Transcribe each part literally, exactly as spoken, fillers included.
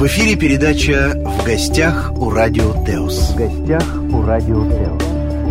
В эфире передача «В гостях у Радио Теос». В гостях у Радио Теос.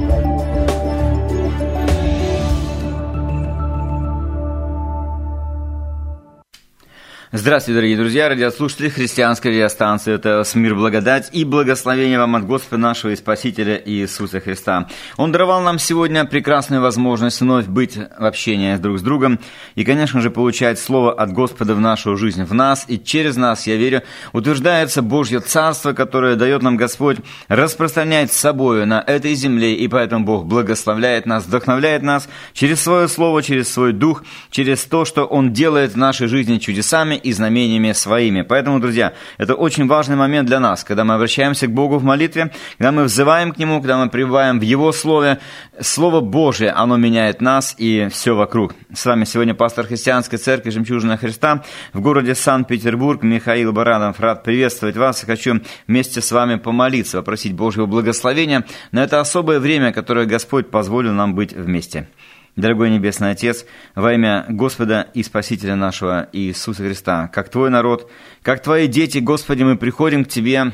Здравствуйте, дорогие друзья, радиослушатели христианской радиостанции «Теос». Мир, благодать и благословение вам от Господа нашего и Спасителя Иисуса Христа. Он даровал нам сегодня прекрасную возможность вновь быть в общении друг с другом и, конечно же, получать Слово от Господа в нашу жизнь. В нас и через нас, я верю, утверждается Божье Царство, которое дает нам Господь распространять с собою на этой земле, и поэтому Бог благословляет нас, вдохновляет нас через Свое Слово, через Свой Дух, через то, что Он делает в нашей жизни чудесами и знамениями своими. Поэтому, друзья, это очень важный момент для нас, когда мы обращаемся к Богу в молитве, когда мы взываем к Нему, когда мы пребываем в Его Слове. Слово Божие, оно меняет нас и все вокруг. С вами сегодня пастор христианской церкви «Жемчужина Христа» в городе Санкт-Петербург Михаил Баранов. Рад приветствовать вас и хочу вместе с вами помолиться, попросить Божьего благословения на это особое время, которое Господь позволил нам быть вместе. Дорогой Небесный Отец, во имя Господа и Спасителя нашего Иисуса Христа, как Твой народ, как Твои дети, Господи, мы приходим к Тебе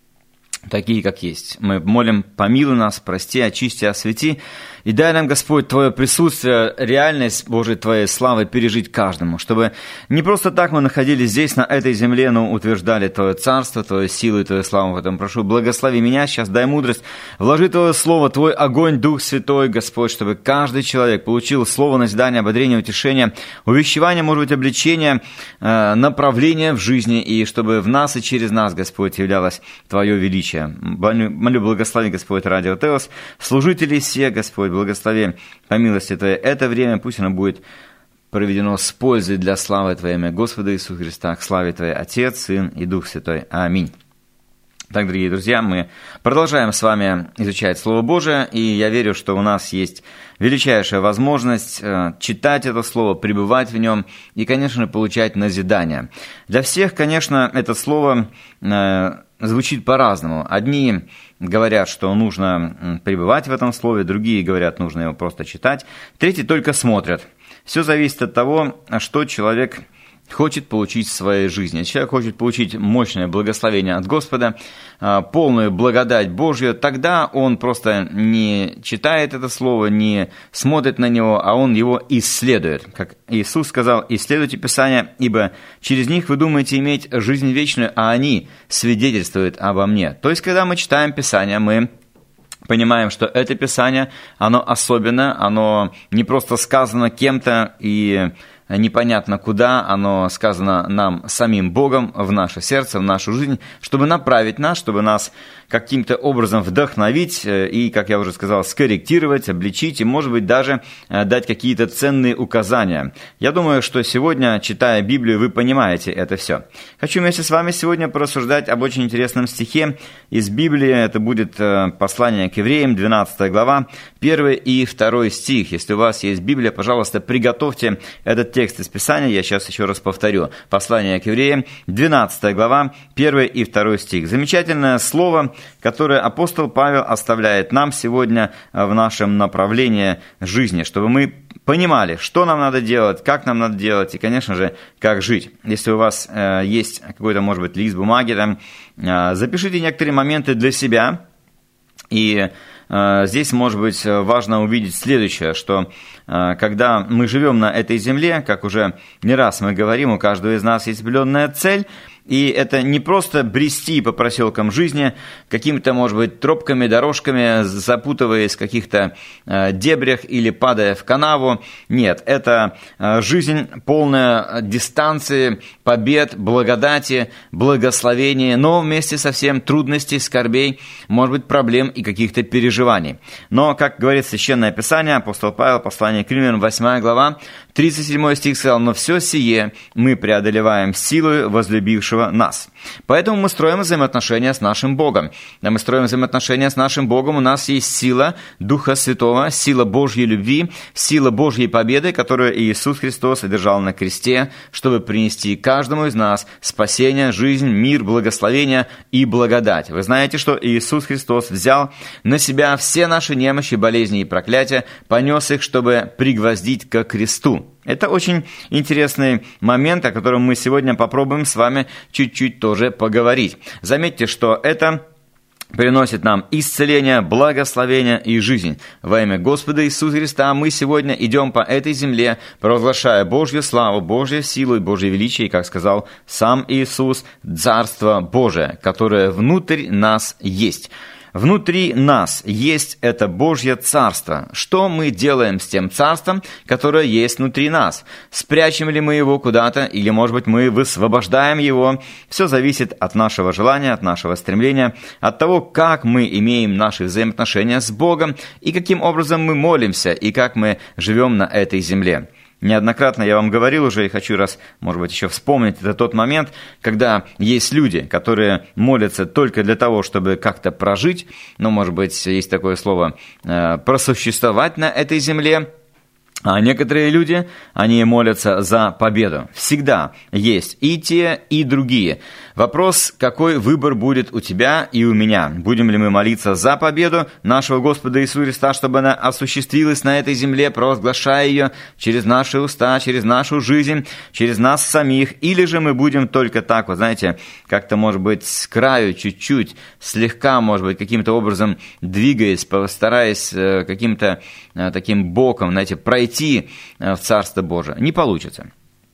такие, как есть. Мы молим, помилуй нас, прости, очисти, освети, и дай нам, Господь, Твое присутствие, реальность Божией Твоей славы пережить каждому, чтобы не просто так мы находились здесь, на этой земле, но утверждали Твое Царство, Твою силу и Твою славу. Поэтому прошу, благослови меня сейчас, дай мудрость, вложи Твое Слово, Твой огонь, Дух Святой, Господь, чтобы каждый человек получил Слово назидания, ободрения, утешения, увещевания, может быть, обличения, направления в жизни, и чтобы в нас и через нас, Господь, являлось Твое величие. Молю, благослови, Господь, Радио Теос, служителей все, Господь, благослови по милости Твоей это время, пусть оно будет проведено с пользой для славы Твоей, имя Господа Иисуса Христа, к славе Твоей, Отец, Сын и Дух Святой. Аминь. Так, дорогие друзья, мы продолжаем с вами изучать Слово Божие, и я верю, что у нас есть величайшая возможность читать это Слово, пребывать в нем и, конечно же, получать назидание. Для всех, конечно, это Слово звучит по-разному. Одни говорят, что нужно пребывать в этом слове, другие говорят, нужно его просто читать, третьи только смотрят. Все зависит от того, что человек хочет получить в своей жизни. Если человек хочет получить мощное благословение от Господа, полную благодать Божью, тогда он просто не читает это слово, не смотрит на него, а он его исследует. Как Иисус сказал: «Исследуйте Писания, ибо через них вы думаете иметь жизнь вечную, а они свидетельствуют обо мне». То есть, когда мы читаем Писание, мы понимаем, что это Писание, оно особенно, оно не просто сказано кем-то и непонятно куда, оно сказано нам самим Богом в наше сердце, в нашу жизнь, чтобы направить нас, чтобы нас каким-то образом вдохновить и, как я уже сказал, скорректировать, обличить и, может быть, даже дать какие-то ценные указания. Я думаю, что сегодня, читая Библию, вы понимаете это все. Хочу вместе с вами сегодня порассуждать об очень интересном стихе из Библии. Это будет послание к евреям, двенадцатая глава, первый и второй стих. Если у вас есть Библия, пожалуйста, приготовьте этот текст из Писания. Я сейчас еще раз повторю. Послание к евреям, двенадцатая глава, первый и второй стих. Замечательное слово, которое апостол Павел оставляет нам сегодня в нашем направлении жизни, чтобы мы понимали, что нам надо делать, как нам надо делать и, конечно же, как жить. Если у вас э, есть какой-то, может быть, лист бумаги, там, э, запишите некоторые моменты для себя. И э, здесь, может быть, важно увидеть следующее, что э, когда мы живем на этой земле, как уже не раз мы говорим, у каждого из нас есть определенная цель, и это не просто брести по проселкам жизни, какими-то, может быть, тропками, дорожками, запутываясь в каких-то э, дебрях или падая в канаву. Нет, это э, жизнь полная дистанции, побед, благодати, благословения, но вместе со всем трудностей, скорбей, может быть, проблем и каких-то переживаний. Но, как говорит Священное Писание, апостол Павел, послание к Римлянам, восьмая глава, тридцать седьмой стих сказал: «Но все сие мы преодолеваем силою возлюбившего нас». Поэтому мы строим взаимоотношения с нашим Богом. Когда мы строим взаимоотношения с нашим Богом, у нас есть сила Духа Святого, сила Божьей любви, сила Божьей победы, которую Иисус Христос одержал на кресте, чтобы принести каждому из нас спасение, жизнь, мир, благословение и благодать. Вы знаете, что Иисус Христос взял на себя все наши немощи, болезни и проклятия, понес их, чтобы пригвоздить ко кресту. Ну, это очень интересный момент, о котором мы сегодня попробуем с вами чуть-чуть тоже поговорить. Заметьте, что это приносит нам исцеление, благословение и жизнь. Во имя Господа Иисуса Христа мы сегодня идем по этой земле, провозглашая Божью славу, Божью силу и Божье величие, и, как сказал сам Иисус, Царство Божие, которое внутрь нас есть. Внутри нас есть это Божье Царство. Что мы делаем с тем Царством, которое есть внутри нас? Спрячем ли мы его куда-то, или, может быть, мы высвобождаем его? Все зависит от нашего желания, от нашего стремления, от того, как мы имеем наши взаимоотношения с Богом, и каким образом мы молимся, и как мы живем на этой земле. Неоднократно я вам говорил уже, и хочу раз, может быть, еще вспомнить, это тот момент, когда есть люди, которые молятся только для того, чтобы как-то прожить, ну, может быть, есть такое слово, просуществовать на этой земле. А некоторые люди, они молятся за победу. Всегда есть и те, и другие. Вопрос, какой выбор будет у тебя и у меня. Будем ли мы молиться за победу нашего Господа Иисуса Христа, чтобы она осуществилась на этой земле, провозглашая ее через наши уста, через нашу жизнь, через нас самих. Или же мы будем только так, вот знаете, как-то, может быть, с краю чуть-чуть, слегка, может быть, каким-то образом двигаясь, постараясь каким-то таким боком, знаете, пройти в Царство Божие. Не получится.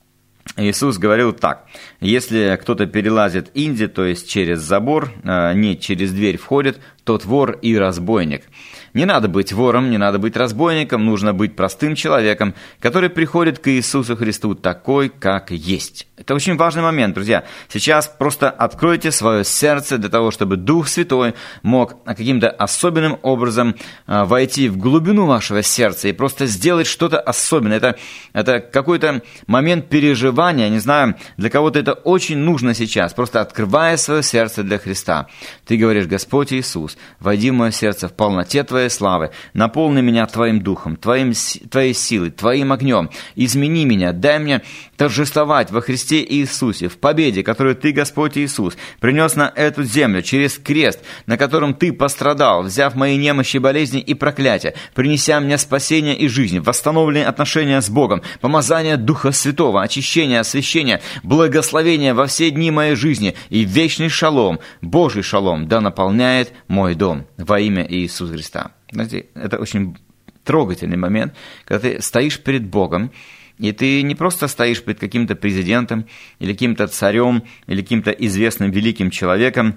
Иисус говорил так: если кто-то перелазит инди, то есть через забор, не через дверь входит, тот вор и разбойник. Не надо быть вором, не надо быть разбойником, нужно быть простым человеком, который приходит к Иисусу Христу такой, как есть. Это очень важный момент, друзья. Сейчас просто откройте свое сердце для того, чтобы Дух Святой мог каким-то особенным образом войти в глубину вашего сердца и просто сделать что-то особенное. Это, это какой-то момент переживания, не знаю, для кого-то это очень нужно сейчас, просто открывая свое сердце для Христа. Ты говоришь: Господь Иисус, войди в мое сердце в полноте Твоей славы, наполни меня Твоим Духом, Твоим, Твоей силой, Твоим огнем, измени меня, дай мне торжествовать во Христе Иисусе, в победе, которую Ты, Господь Иисус, принес на эту землю через крест, на котором Ты пострадал, взяв мои немощи, болезни и проклятия, принеся мне спасение и жизнь, восстановленные отношения с Богом, помазание Духа Святого, очищение, освящение, благословение во все дни моей жизни и вечный шалом, Божий шалом, да наполняет мой дом во имя Иисуса Христа. Знаете, это очень трогательный момент, когда ты стоишь перед Богом, и ты не просто стоишь перед каким-то президентом, или каким-то царем, или каким-то известным великим человеком,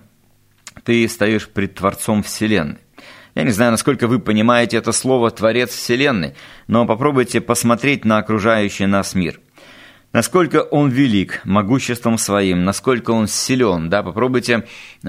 ты стоишь перед Творцом Вселенной. Я не знаю, насколько вы понимаете это слово «Творец Вселенной», но попробуйте посмотреть на окружающий нас мир. Насколько он велик могуществом своим, насколько он силен, да, попробуйте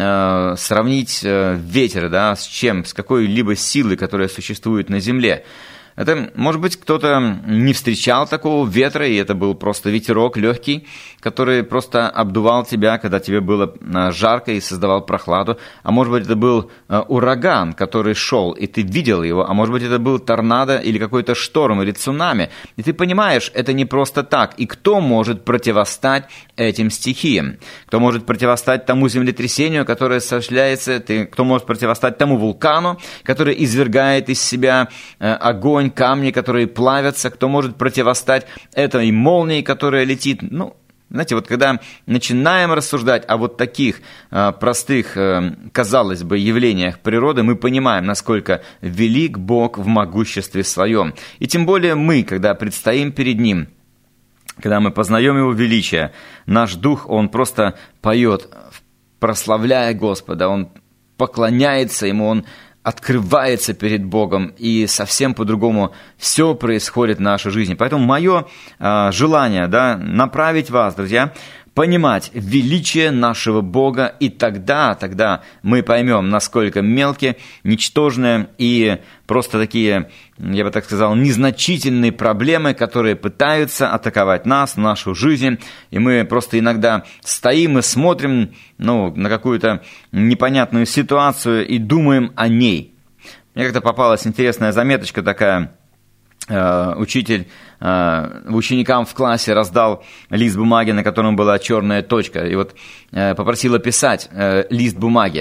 э, сравнить э, ветер, да, с чем, с какой-либо силой, которая существует на Земле. Это, может быть, кто-то не встречал такого ветра, и это был просто ветерок легкий, который просто обдувал тебя, когда тебе было жарко, и создавал прохладу. А может быть, это был ураган, который шел, и ты видел его. А может быть, это был торнадо или какой-то шторм, или цунами. И ты понимаешь, это не просто так. И кто может противостать этим стихиям? Кто может противостать тому землетрясению, которое осуществляется? Кто может противостать тому вулкану, который извергает из себя огонь, камни, которые плавятся, кто может противостать этой молнии, которая летит. Ну, знаете, вот когда начинаем рассуждать о вот таких э, простых, э, казалось бы, явлениях природы, мы понимаем, насколько велик Бог в могуществе своем. И тем более мы, когда предстоим перед Ним, когда мы познаем Его величие, наш дух, он просто поет, прославляя Господа, он поклоняется Ему, он открывается перед Богом, и совсем по-другому все происходит в нашей жизни. Поэтому мое э, желание, да, направить вас, друзья, понимать величие нашего Бога, и тогда, тогда мы поймем, насколько мелкие, ничтожные и просто такие, я бы так сказал, незначительные проблемы, которые пытаются атаковать нас, нашу жизнь, и мы просто иногда стоим и смотрим, ну, на какую-то непонятную ситуацию и думаем о ней. Мне как-то попалась интересная заметочка такая. Учитель ученикам в классе раздал лист бумаги, на котором была черная точка, и вот попросил описать лист бумаги.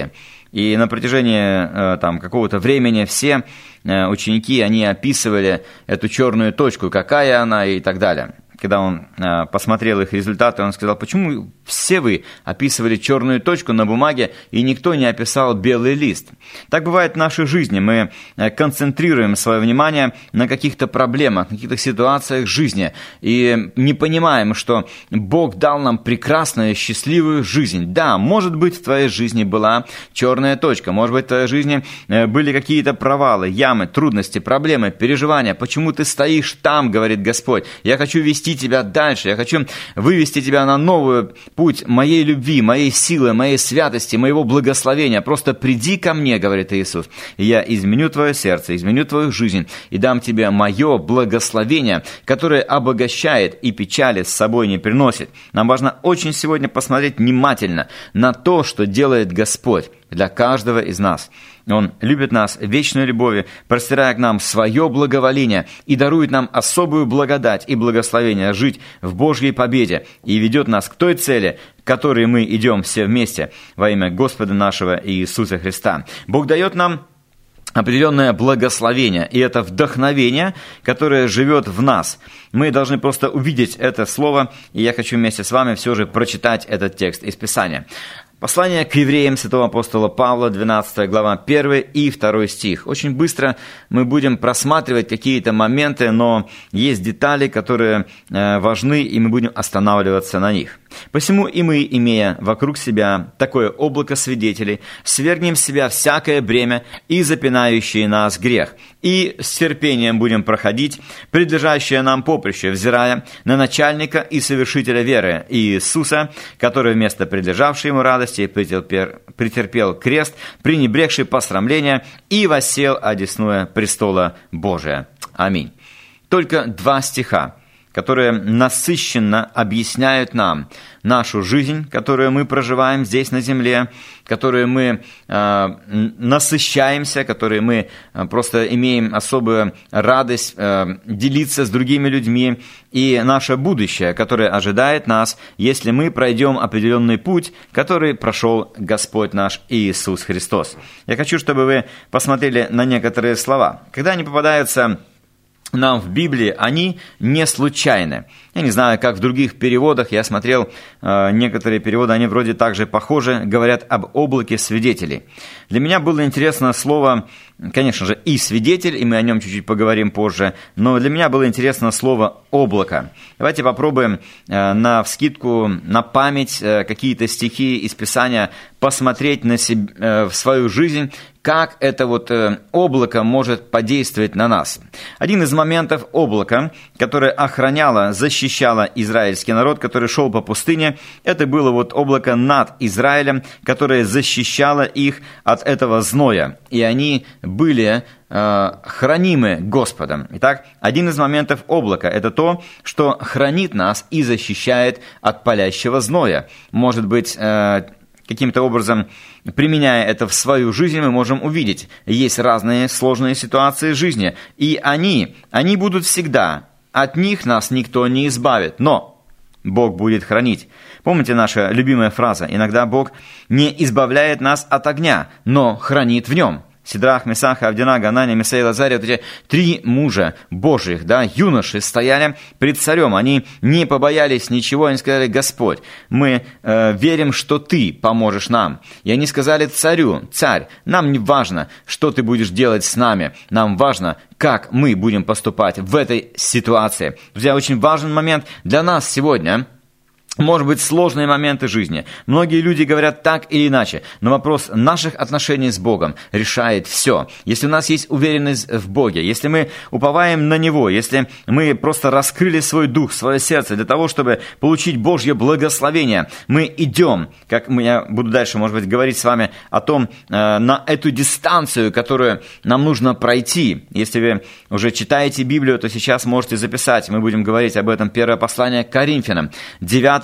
И на протяжении там, какого-то времени все ученики, они описывали эту черную точку, какая она и так далее. Когда он э, посмотрел их результаты, он сказал, почему все вы описывали черную точку на бумаге, и никто не описал белый лист? Так бывает в нашей жизни. Мы концентрируем свое внимание на каких-то проблемах, на каких-то ситуациях жизни, и не понимаем, что Бог дал нам прекрасную, счастливую жизнь. Да, может быть, в твоей жизни была черная точка, может быть, в твоей жизни были какие-то провалы, ямы, трудности, проблемы, переживания. Почему ты стоишь там, говорит Господь? Я хочу вести тебя дальше, я хочу вывести тебя на новый путь моей любви, моей силы, моей святости, моего благословения. Просто приди ко мне, говорит Иисус, и я изменю твое сердце, изменю твою жизнь и дам тебе мое благословение, которое обогащает и печали с собой не приносит. Нам важно очень сегодня посмотреть внимательно на то, что делает Господь для каждого из нас. Он любит нас вечной любовью, простирая к нам свое благоволение и дарует нам особую благодать и благословение жить в Божьей победе и ведет нас к той цели, к которой мы идем все вместе во имя Господа нашего Иисуса Христа. Бог дает нам определенное благословение, и это вдохновение, которое живет в нас. Мы должны просто увидеть это слово, и я хочу вместе с вами все же прочитать этот текст из Писания. Послание к евреям святого апостола Павла, двенадцатая глава, первый и второй стих. Очень быстро мы будем просматривать какие-то моменты, но есть детали, которые важны, и мы будем останавливаться на них. «Посему и мы, имея вокруг себя такое облако свидетелей, свергнем с себя всякое бремя и запинающий нас грех, и с терпением будем проходить предлежащее нам поприще, взирая на начальника и совершителя веры Иисуса, который вместо предлежавшей ему радости претерпел, претерпел крест, пренебрегший посрамление, и воссел одесную престола Божия». Аминь. Только два стиха, которые насыщенно объясняют нам нашу жизнь, которую мы проживаем здесь на земле, которую мы э, насыщаемся, которой мы э, просто имеем особую радость э, делиться с другими людьми, и наше будущее, которое ожидает нас, если мы пройдем определенный путь, который прошел Господь наш Иисус Христос. Я хочу, чтобы вы посмотрели на некоторые слова. Когда они попадаются нам в Библии, они не случайны. Я не знаю, как в других переводах, я смотрел э, некоторые переводы, они вроде также похожи, говорят об облаке свидетелей. Для меня было интересно слово, конечно же, и свидетель, и мы о нем чуть-чуть поговорим позже, но для меня было интересно слово облако. Давайте попробуем э, на вскидку, на память э, какие-то стихи из Писания посмотреть на себя, э, в свою жизнь, как это вот э, облако может подействовать на нас. Один из моментов облака, которое охраняло, защищало израильский народ, который шел по пустыне, это было вот облако над Израилем, которое защищало их от этого зноя, и они были э, хранимы Господом. Итак, один из моментов облака – это то, что хранит нас и защищает от палящего зноя. Может быть, э, каким-то образом, применяя это в свою жизнь, мы можем увидеть, есть разные сложные ситуации жизни, и они, они будут всегда, от них нас никто не избавит, но Бог будет хранить. Помните наша любимая фраза, иногда Бог не избавляет нас от огня, но хранит в нем. Сидрах, Месах, Авдинага, Анания, Мисаил, Азария, вот эти три мужа Божьих, да, юноши, стояли пред царем. Они не побоялись ничего, они сказали: Господь, мы э, верим, что Ты поможешь нам. И они сказали царю: Царь, нам не важно, что Ты будешь делать с нами, нам важно, как мы будем поступать в этой ситуации. Друзья, очень важный момент для нас сегодня. Может быть, сложные моменты жизни. Многие люди говорят так или иначе, но вопрос наших отношений с Богом решает все. Если у нас есть уверенность в Боге, если мы уповаем на Него, если мы просто раскрыли свой дух, свое сердце для того, чтобы получить Божье благословение, мы идем, как я буду дальше, может быть, говорить с вами о том, на эту дистанцию, которую нам нужно пройти. Если вы уже читаете Библию, то сейчас можете записать. Мы будем говорить об этом. Первое послание к Коринфянам, девятая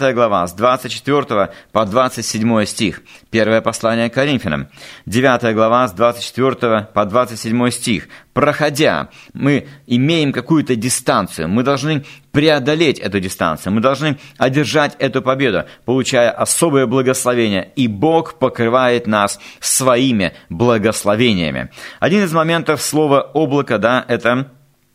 девятая глава, с двадцать четвёртого по двадцать седьмой стих. Первое послание к Коринфянам, девятая глава, с двадцать четвёртого по двадцать седьмой стих. Проходя, мы имеем какую-то дистанцию, мы должны преодолеть эту дистанцию, мы должны одержать эту победу, получая особое благословение, и Бог покрывает нас своими благословениями. Один из моментов слова «облако», да, это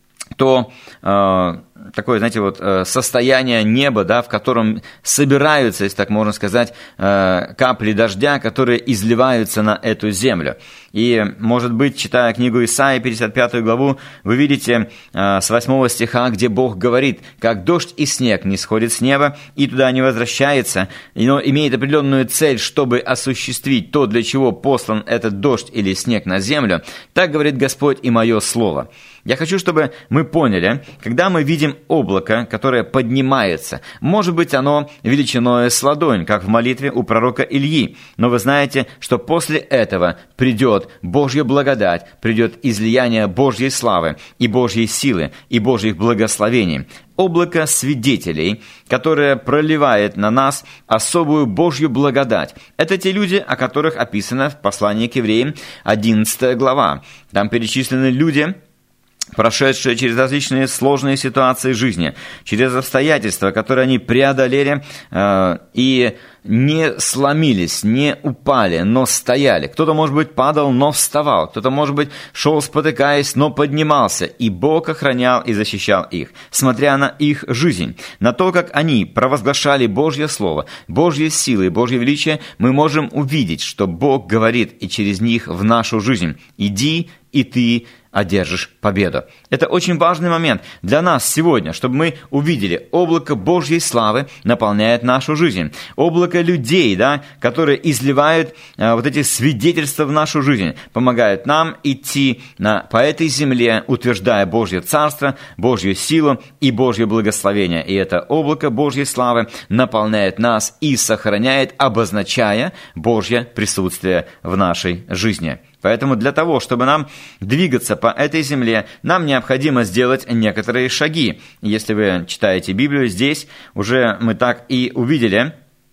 то э, такое, знаете, вот э, состояние неба, да, в котором собираются, если так можно сказать, э, капли дождя, которые изливаются на эту землю. И, может быть, читая книгу Исаии, пятьдесят пятую главу, вы видите э, с восьмого стиха, где Бог говорит, как дождь и снег не сходит с неба и туда не возвращается, но имеет определенную цель, чтобы осуществить то, для чего послан этот дождь или снег на землю, так говорит Господь и мое слово. Я хочу, чтобы мы поняли, когда мы видим облако, которое поднимается, может быть, оно величиной с ладонь, как в молитве у пророка Ильи, но вы знаете, что после этого придет Божья благодать, придет излияние Божьей славы и Божьей силы и Божьих благословений. Облако свидетелей, которое проливает на нас особую Божью благодать. Это те люди, о которых описано в послании к евреям, одиннадцатая глава. Там перечислены люди, прошедшие через различные сложные ситуации жизни, через обстоятельства, которые они преодолели э, и не сломились, не упали, но стояли. Кто-то, может быть, падал, но вставал. Кто-то, может быть, шел спотыкаясь, но поднимался. И Бог охранял и защищал их, смотря на их жизнь. На то, как они провозглашали Божье Слово, Божьи силы и Божье величие, мы можем увидеть, что Бог говорит и через них в нашу жизнь. «Иди, и ты одержишь победу». Это очень важный момент для нас сегодня, чтобы мы увидели, облако Божьей славы наполняет нашу жизнь. Облако людей, да, которые изливают а, вот эти свидетельства в нашу жизнь, помогают нам идти на, по этой земле, утверждая Божье Царство, Божью силу и Божье благословение. И это облако Божьей славы наполняет нас и сохраняет, обозначая Божье присутствие в нашей жизни. Поэтому для того, чтобы нам двигаться по этой земле, нам необходимо сделать некоторые шаги. Если вы читаете Библию, здесь уже мы так и увидели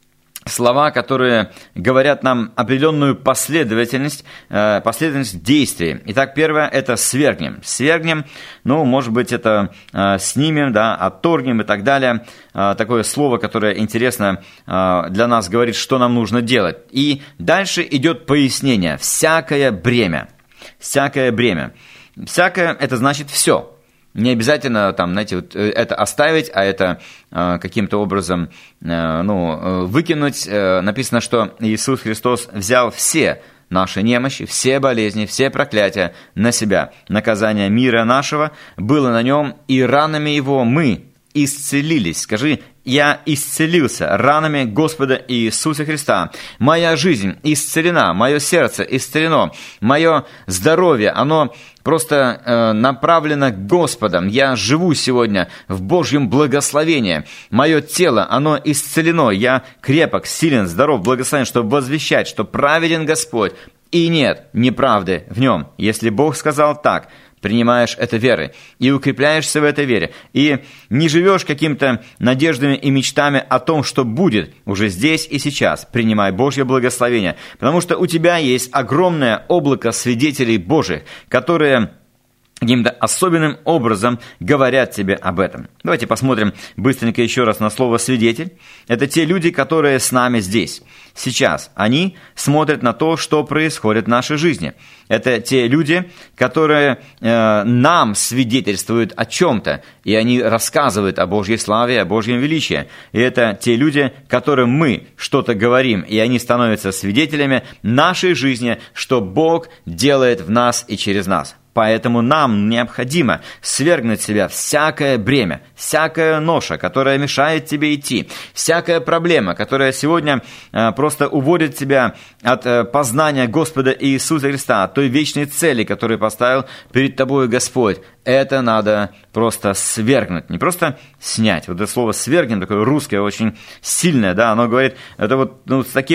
слова, которые говорят нам определенную последовательность, э, последовательность действий. Итак, первое – это «свергнем». «Свергнем», ну, может быть, это э, «снимем», да, «отторгнем» и так далее. Э, такое слово, которое интересно э, для нас говорит, что нам нужно делать. И дальше идет пояснение. «Всякое бремя». «Всякое бремя». «Всякое» – это значит «все». Не обязательно там, знаете, вот это оставить, а это э, каким-то образом э, ну, выкинуть. Э, написано, что Иисус Христос взял все наши немощи, все болезни, все проклятия на себя. Наказание мира нашего было на нем, и ранами его мы исцелились. Скажи: я исцелился ранами Господа Иисуса Христа. Моя жизнь исцелена, мое сердце исцелено, мое здоровье, оно просто э, направлено к Господу. Я живу сегодня в Божьем благословении. Мое тело, оно исцелено. Я крепок, силен, здоров, благословен, чтобы возвещать, что праведен Господь. И нет неправды в нем. Если Бог сказал так, принимаешь это верой и укрепляешься в этой вере, и не живешь какими-то надеждами и мечтами о том, что будет уже здесь и сейчас. Принимай Божье благословение, потому что у тебя есть огромное облако свидетелей Божьих, которые каким-то особенным образом говорят тебе об этом. Давайте посмотрим быстренько еще раз на слово «свидетель». Это те люди, которые с нами здесь, сейчас. Они смотрят на то, что происходит в нашей жизни. Это те люди, которые э, нам свидетельствуют о чем-то, и они рассказывают о Божьей славе, о Божьем величии. И это те люди, которым мы что-то говорим, и они становятся свидетелями нашей жизни, что Бог делает в нас и через нас. Поэтому нам необходимо свергнуть с себя всякое бремя, всякая ноша, которая мешает тебе идти, всякая проблема, которая сегодня э, просто уводит тебя от э, познания Господа Иисуса Христа, от той вечной цели, которую поставил перед тобой Господь. Это надо просто свергнуть, не просто снять. Вот это слово «свергнем», такое русское, очень сильное, да, оно говорит, это вот ну, с таким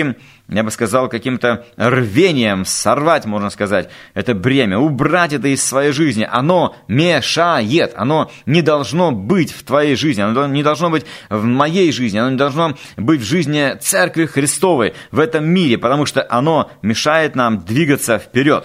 я бы сказал, каким-то рвением сорвать, можно сказать, это бремя, убрать это из своей жизни. Оно мешает, оно не должно быть в твоей жизни, оно не должно быть в моей жизни, оно не должно быть в жизни Церкви Христовой в этом мире, потому что оно мешает нам двигаться вперед.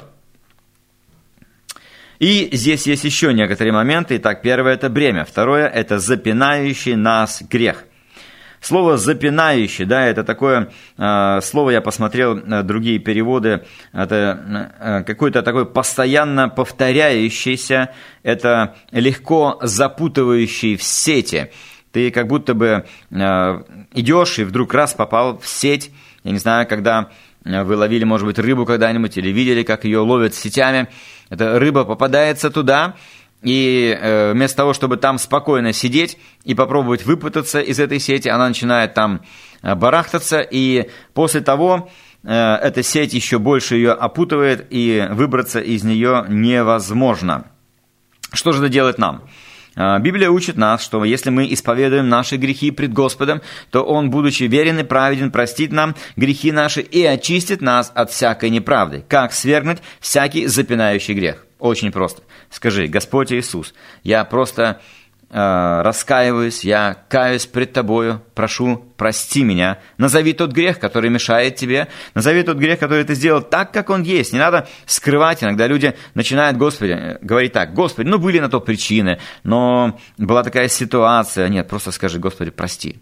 И здесь есть еще некоторые моменты. Итак, первое – это бремя. Второе – это запинающий нас грех. Слово «запинающий», да, это такое э, слово, я посмотрел э, другие переводы, это э, какой-то такой постоянно повторяющийся, это легко запутывающий в сети. Ты как будто бы э, идешь и вдруг раз попал в сеть, я не знаю, когда вы ловили, может быть, рыбу когда-нибудь или видели, как ее ловят сетями. Эта рыба попадается туда, и э, вместо того, чтобы там спокойно сидеть и попробовать выпутаться из этой сети, она начинает там барахтаться, и после того э, эта сеть еще больше ее опутывает, и выбраться из нее невозможно. Что же это делает нам? Библия учит нас, что если мы исповедуем наши грехи пред Господом, то Он, будучи верен и праведен, простит нам грехи наши и очистит нас от всякой неправды. Как свергнуть всякий запинающий грех? Очень просто. Скажи: Господь Иисус, я просто э, раскаиваюсь, я каюсь пред Тобою, прошу, прости меня. Назови тот грех, который мешает тебе. Назови тот грех, который ты сделал так, как он есть. Не надо скрывать. Иногда люди начинают, Господи, говорить так: Господи, ну были на то причины, но была такая ситуация. Нет, просто скажи: Господи, прости.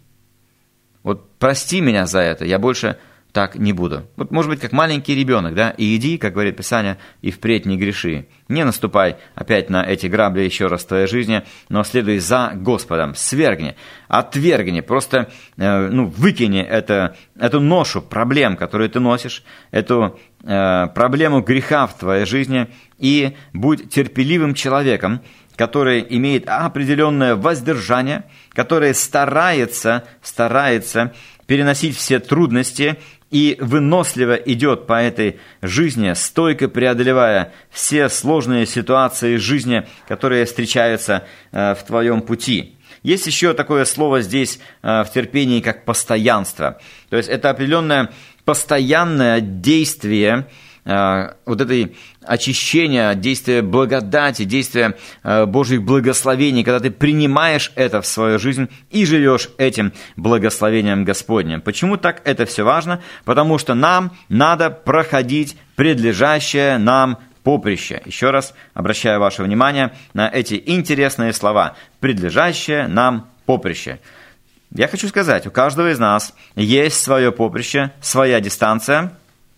Вот прости меня за это, я больше так не буду. Вот, может быть, как маленький ребенок, да, и иди, как говорит Писание, и впредь не греши. Не наступай опять на эти грабли еще раз в твоей жизни, но следуй за Господом, свергни, отвергни, просто э, ну, выкини это, эту ношу проблем, которую ты носишь, эту э, проблему греха в твоей жизни, и будь терпеливым человеком, который имеет определенное воздержание, который старается, старается переносить все трудности и выносливо идет по этой жизни, стойко преодолевая все сложные ситуации жизни, которые встречаются э, в твоем пути. Есть еще такое слово здесь э, в терпении, как постоянство. То есть это определенное постоянное действие э, вот этой очищения, действия благодати, действия э, Божьих благословений, когда ты принимаешь это в свою жизнь и живешь этим благословением Господним. Почему так это все важно? Потому что нам надо проходить предлежащее нам поприще. Еще раз обращаю ваше внимание на эти интересные слова. Предлежащее нам поприще. Я хочу сказать, у каждого из нас есть свое поприще, своя дистанция.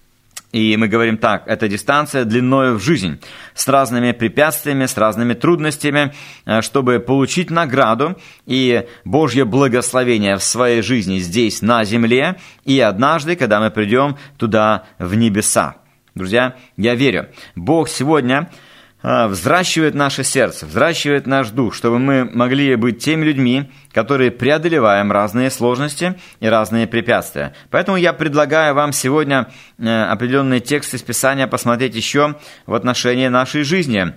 И мы говорим так: это дистанция длиною в жизнь, с разными препятствиями, с разными трудностями, чтобы получить награду и Божье благословение в своей жизни здесь, на земле, и однажды, когда мы придем туда, в небеса. Друзья, я верю, Бог сегодня взращивает наше сердце, взращивает наш дух, чтобы мы могли быть теми людьми, которые преодолеваем разные сложности и разные препятствия. Поэтому я предлагаю вам сегодня определенные тексты из Писания посмотреть еще в отношении нашей жизни,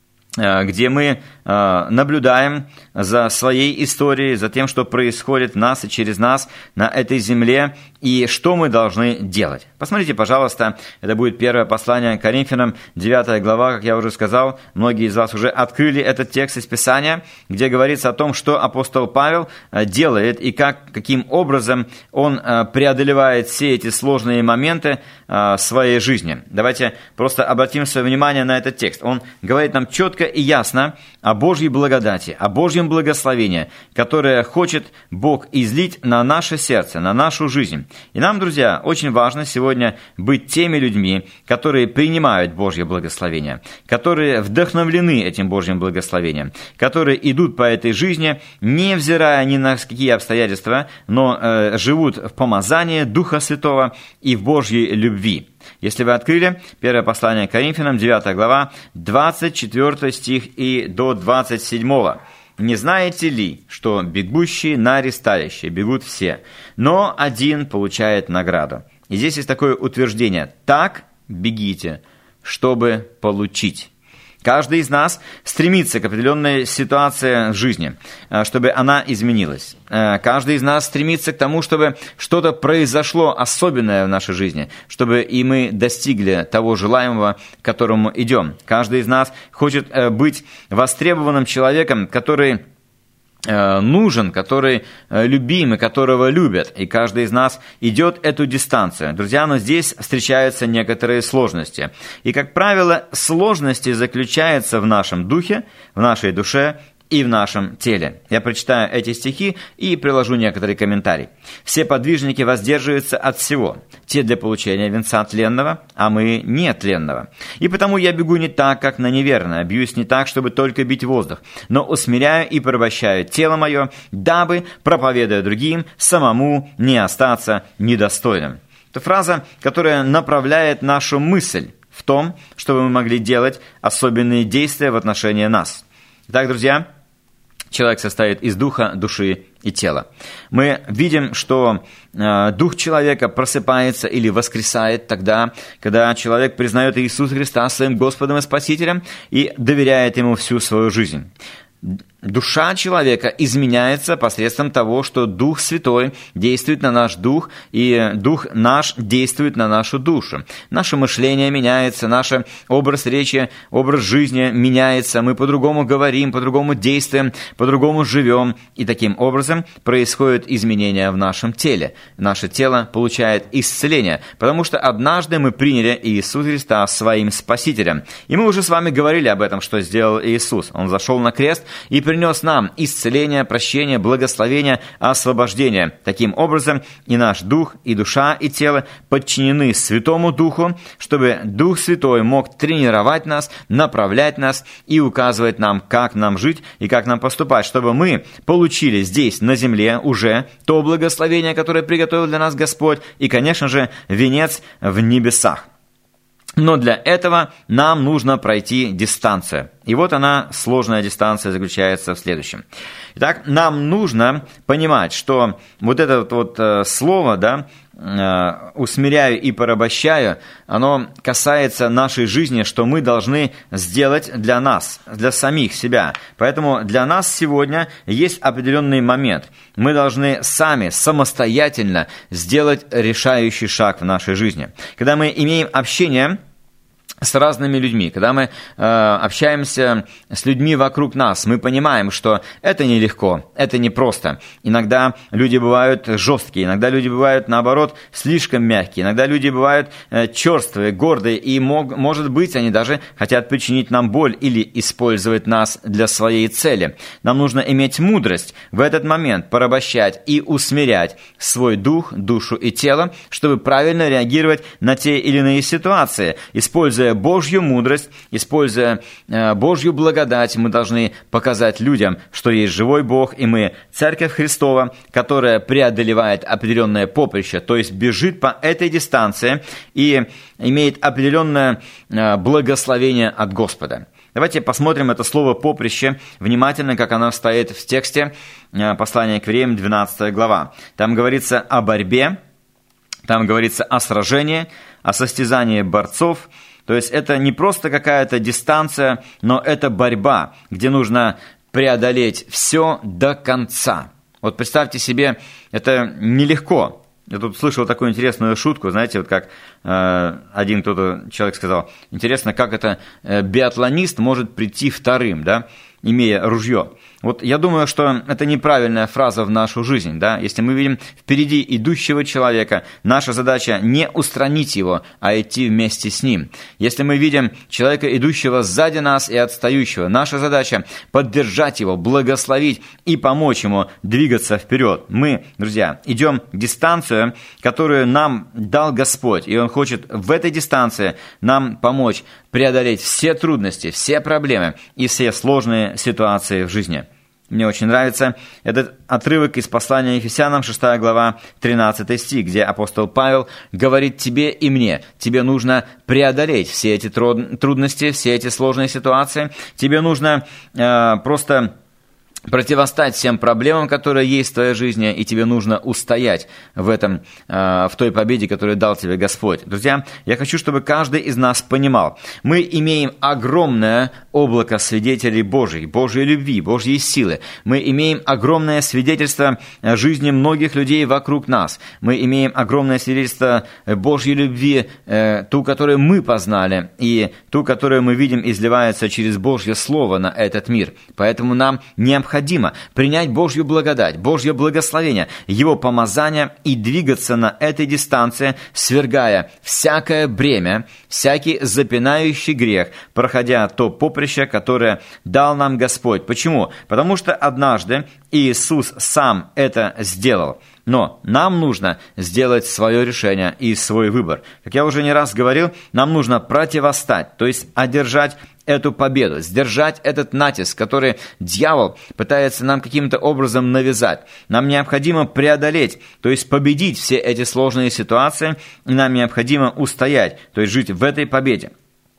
где мы наблюдаем за своей историей, за тем, что происходит в нас и через нас на этой земле, и что мы должны делать. Посмотрите, пожалуйста, это будет первое послание к Коринфянам, девятая глава, как я уже сказал, многие из вас уже открыли этот текст из Писания, где говорится о том, что апостол Павел делает и как, каким образом он преодолевает все эти сложные моменты в своей жизни. Давайте просто обратим свое внимание на этот текст. Он говорит нам четко и ясно о Божьей благодати, о Божьем благословении, которое хочет Бог излить на наше сердце, на нашу жизнь. И нам, друзья, очень важно сегодня быть теми людьми, которые принимают Божье благословение, которые вдохновлены этим Божьим благословением, которые идут по этой жизни, невзирая ни на какие обстоятельства, но э, живут в помазании Духа Святого и в Божьей любви. Если вы открыли первое послание к Коринфянам, девятая глава, двадцать четвёртый стих и до двадцать седьмого. «Не знаете ли, что бегущие на ресталище бегут все, но один получает награду?» И здесь есть такое утверждение: «Так бегите, чтобы получить». Каждый из нас стремится к определенной ситуации в жизни, чтобы она изменилась. Каждый из нас стремится к тому, чтобы что-то произошло особенное в нашей жизни, чтобы и мы достигли того желаемого, к которому идем. Каждый из нас хочет быть востребованным человеком, который нужен, который любим и которого любят. И каждый из нас идет эту дистанцию. Друзья, но здесь встречаются некоторые сложности. И, как правило, сложности заключаются в нашем духе, в нашей душе и в нашем теле. Я прочитаю эти стихи и приложу некоторый комментарий. «Все подвижники воздерживаются от всего, те для получения венца тленного, а мы не тленного. И потому я бегу не так, как на неверное, бьюсь не так, чтобы только бить воздух, но усмиряю и порабощаю тело мое, дабы, проповедуя другим, самому не остаться недостойным». Это фраза, которая направляет нашу мысль в том, чтобы мы могли делать особенные действия в отношении нас. Итак, друзья, человек состоит из духа, души и тела. Мы видим, что э, дух человека просыпается или воскресает тогда, когда человек признает Иисуса Христа своим Господом и Спасителем и доверяет Ему всю свою жизнь. Душа человека изменяется посредством того, что Дух Святой действует на наш дух, и Дух наш действует на нашу душу. Наше мышление меняется, наш образ речи, образ жизни меняется, мы по-другому говорим, по-другому действуем, по-другому живем, и таким образом происходят изменения в нашем теле. Наше тело получает исцеление, потому что однажды мы приняли Иисуса Христа своим Спасителем. И мы уже с вами говорили об этом, что сделал Иисус. Он зашел на крест и принес нам исцеление, прощение, благословение, освобождение. Таким образом, и наш дух, и душа, и тело подчинены Святому Духу, чтобы Дух Святой мог тренировать нас, направлять нас и указывать нам, как нам жить и как нам поступать, чтобы мы получили здесь, на земле, уже то благословение, которое приготовил для нас Господь, и, конечно же, венец в небесах. Но для этого нам нужно пройти дистанцию. И вот она, сложная дистанция, заключается в следующем. Итак, нам нужно понимать, что вот это вот слово, да, «усмиряю и порабощаю», оно касается нашей жизни, что мы должны сделать для нас, для самих себя. Поэтому для нас сегодня есть определенный момент. Мы должны сами, самостоятельно сделать решающий шаг в нашей жизни. Когда мы имеем общение с разными людьми, когда мы э, общаемся с людьми вокруг нас, мы понимаем, что это нелегко, это непросто. Иногда люди бывают жесткие, иногда люди бывают, наоборот, слишком мягкие, иногда люди бывают э, черствые, гордые, и, мог, может быть, они даже хотят причинить нам боль или использовать нас для своей цели. Нам нужно иметь мудрость в этот момент порабощать и усмирять свой дух, душу и тело, чтобы правильно реагировать на те или иные ситуации, используя Божью мудрость, используя э, Божью благодать, мы должны показать людям, что есть живой Бог, и мы Церковь Христова, которая преодолевает определенное поприще, то есть бежит по этой дистанции и имеет определенное э, благословение от Господа. Давайте посмотрим это слово «поприще» внимательно, как оно стоит в тексте э, послания к Евреям, двенадцатая глава. Там говорится о борьбе, там говорится о сражении, о состязании борцов. То есть это не просто какая-то дистанция, но это борьба, где нужно преодолеть все до конца. Вот представьте себе, это нелегко. Я тут слышал такую интересную шутку, знаете, вот как э, один кто-то человек сказал, интересно, как это э, биатлонист может прийти вторым, да, имея ружье. Вот я думаю, что это неправильная фраза в нашу жизнь, да? Если мы видим впереди идущего человека, наша задача не устранить его, а идти вместе с ним. Если мы видим человека, идущего сзади нас и отстающего, наша задача поддержать его, благословить и помочь ему двигаться вперед. Мы, друзья, идем дистанцию, которую нам дал Господь, и Он хочет в этой дистанции нам помочь преодолеть все трудности, все проблемы и все сложные ситуации в жизни. Мне очень нравится этот отрывок из послания Ефесянам, шестая глава, тринадцатый стих, где апостол Павел говорит тебе и мне, тебе нужно преодолеть все эти трудности, все эти сложные ситуации, тебе нужно э, просто противостать всем проблемам, которые есть в твоей жизни, и тебе нужно устоять в этом, в той победе, которую дал тебе Господь. Друзья, я хочу, чтобы каждый из нас понимал, мы имеем огромное облако свидетелей Божьей, Божьей любви, Божьей силы. Мы имеем огромное свидетельство жизни многих людей вокруг нас. Мы имеем огромное свидетельство Божьей любви, ту, которую мы познали, и ту, которую мы видим, изливается через Божье Слово на этот мир. Поэтому нам необходимо Необходимо принять Божью благодать, Божье благословение, Его помазание и двигаться на этой дистанции, свергая всякое бремя, всякий запинающий грех, проходя то поприще, которое дал нам Господь. Почему? Потому что однажды Иисус сам это сделал. Но нам нужно сделать свое решение и свой выбор. Как я уже не раз говорил, нам нужно противостать, то есть одержать эту победу, сдержать этот натиск, который дьявол пытается нам каким-то образом навязать. Нам необходимо преодолеть, то есть победить все эти сложные ситуации, и нам необходимо устоять, то есть жить в этой победе.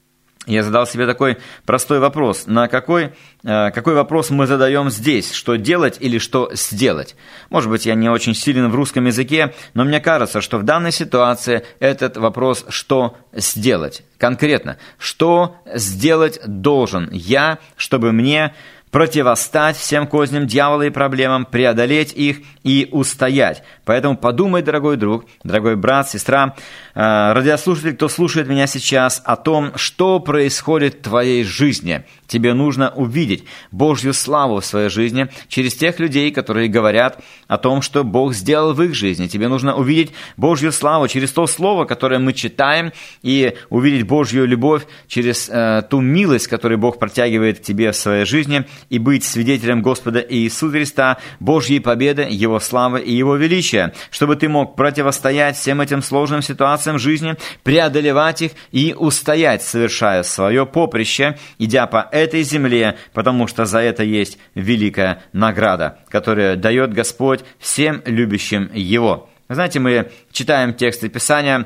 Я задал себе такой простой вопрос. На какой, э, какой вопрос мы задаем здесь? Что делать или что сделать? Может быть, я не очень силен в русском языке, но мне кажется, что в данной ситуации этот вопрос «что сделать?» Конкретно, что сделать должен я, чтобы мне противостать всем козням дьявола и проблемам, преодолеть их и устоять. Поэтому подумай, дорогой друг, дорогой брат, сестра, э, радиослушатель, кто слушает меня сейчас, о том, что происходит в твоей жизни. Тебе нужно увидеть Божью славу в своей жизни через тех людей, которые говорят о том, что Бог сделал в их жизни. Тебе нужно увидеть Божью славу через то слово, которое мы читаем, и увидеть Божью любовь через э, ту милость, которую Бог протягивает к тебе в своей жизни, и быть свидетелем Господа Иисуса Христа, Божьей победы, Его славы и Его величия, чтобы ты мог противостоять всем этим сложным ситуациям жизни, преодолевать их и устоять, совершая свое поприще, идя по этой земле, потому что за это есть великая награда, которую дает Господь всем любящим Его. Знаете, мы читаем тексты Писания,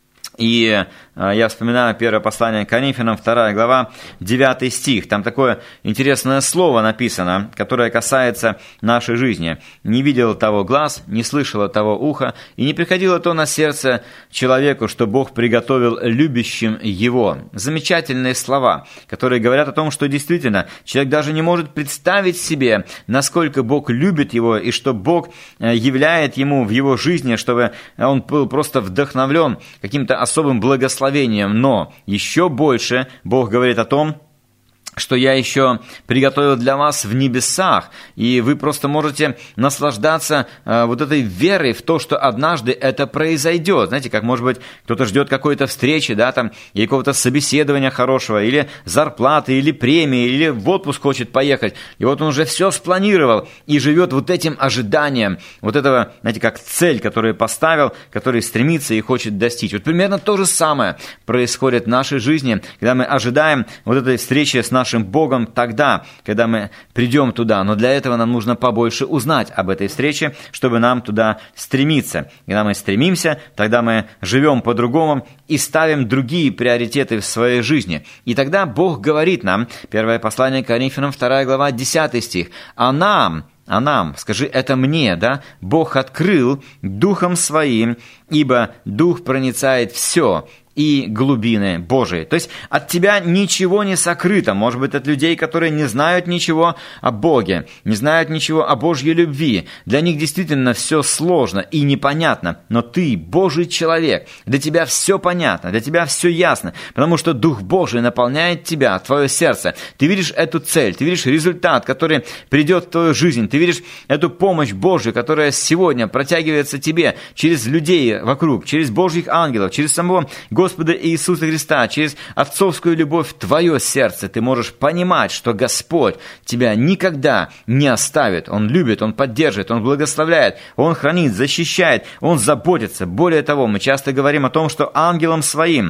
и я вспоминаю первое послание к Коринфянам, вторая глава, девятый стих. Там такое интересное слово написано, которое касается нашей жизни. «Не видел того глаз, не слышало того уха, и не приходило то на сердце человеку, что Бог приготовил любящим его». Замечательные слова, которые говорят о том, что действительно человек даже не может представить себе, насколько Бог любит его, и что Бог являет ему в его жизни, чтобы он был просто вдохновлен каким-то особым благословением. Но еще больше Бог говорит о том, что я еще приготовил для вас в небесах, и вы просто можете наслаждаться э, вот этой верой в то, что однажды это произойдет. Знаете, как, может быть, кто-то ждет какой-то встречи, да, там, или какого-то собеседования хорошего, или зарплаты, или премии, или в отпуск хочет поехать, и вот он уже все спланировал, и живет вот этим ожиданием, вот этого, знаете, как цель, которую поставил, который стремится и хочет достичь. Вот примерно то же самое происходит в нашей жизни, когда мы ожидаем вот этой встречи с нашим нашим Богом тогда, когда мы придем туда. Но для этого нам нужно побольше узнать об этой встрече, чтобы нам туда стремиться. Когда мы стремимся, тогда мы живем по-другому и ставим другие приоритеты в своей жизни. И тогда Бог говорит нам, первое послание к Коринфянам, вторая глава, десятый стих, «А нам...» А нам, скажи, это мне, да? Бог открыл Духом Своим, ибо Дух проницает все, и глубины Божии. То есть от тебя ничего не сокрыто. Может быть, от людей, которые не знают ничего о Боге, не знают ничего о Божьей любви. Для них действительно все сложно и непонятно. Но ты Божий человек. Для тебя все понятно, для тебя все ясно. Потому что Дух Божий наполняет тебя, твое сердце. Ты видишь эту цель, ты видишь результат, который придет в твою жизнь. Ты видишь эту помощь Божью, которая сегодня протягивается тебе через людей вокруг, через Божьих ангелов, через самого Господа Господа Иисуса Христа, через отцовскую любовь в твое сердце. Ты можешь понимать, что Господь тебя никогда не оставит. Он любит, Он поддерживает, Он благословляет, Он хранит, защищает, Он заботится. Более того, мы часто говорим о том, что ангелам Своим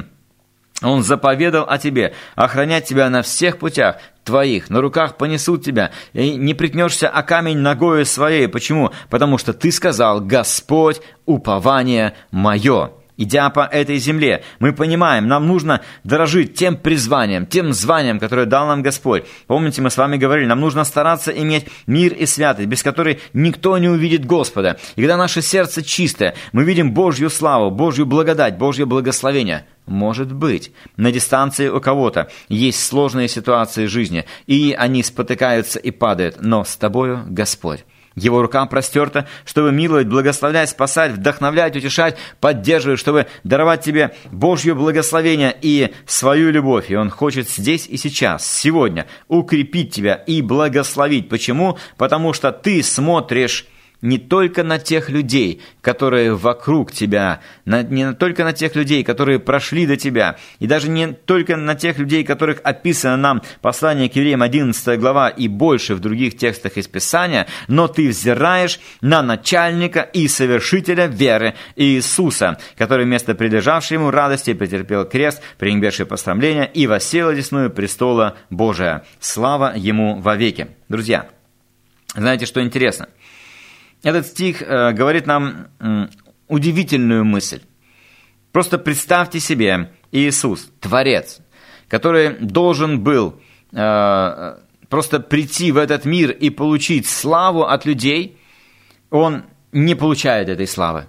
Он заповедал о тебе, охранять тебя на всех путях твоих, на руках понесут тебя, и не прикнешься о камень ногою своей. Почему? Потому что ты сказал: «Господь, упование мое». Идя по этой земле, мы понимаем, нам нужно дорожить тем призванием, тем званием, которое дал нам Господь. Помните, мы с вами говорили, нам нужно стараться иметь мир и святость, без которой никто не увидит Господа. И когда наше сердце чистое, мы видим Божью славу, Божью благодать, Божье благословение. Может быть, на дистанции у кого-то есть сложные ситуации жизни, и они спотыкаются и падают, но с тобою Господь. Его рука простерта, чтобы миловать, благословлять, спасать, вдохновлять, утешать, поддерживать, чтобы даровать тебе Божье благословение и свою любовь. И Он хочет здесь и сейчас, сегодня, укрепить тебя и благословить. Почему? Потому что ты смотришь не только на тех людей, которые вокруг тебя, на, не только на тех людей, которые прошли до тебя, и даже не только на тех людей, которых описано нам послание к Евреям одиннадцатая глава и больше в других текстах из Писания, но ты взираешь на начальника и совершителя веры Иисуса, который вместо прилежавшей ему радости претерпел крест, пренебрегший посрамления, и воссел одесную престола Божия. Слава ему вовеки. Друзья, знаете, что интересно? Этот стих э, говорит нам э, удивительную мысль. Просто представьте себе Иисус, Творец, который должен был э, просто прийти в этот мир и получить славу от людей. Он не получает этой славы.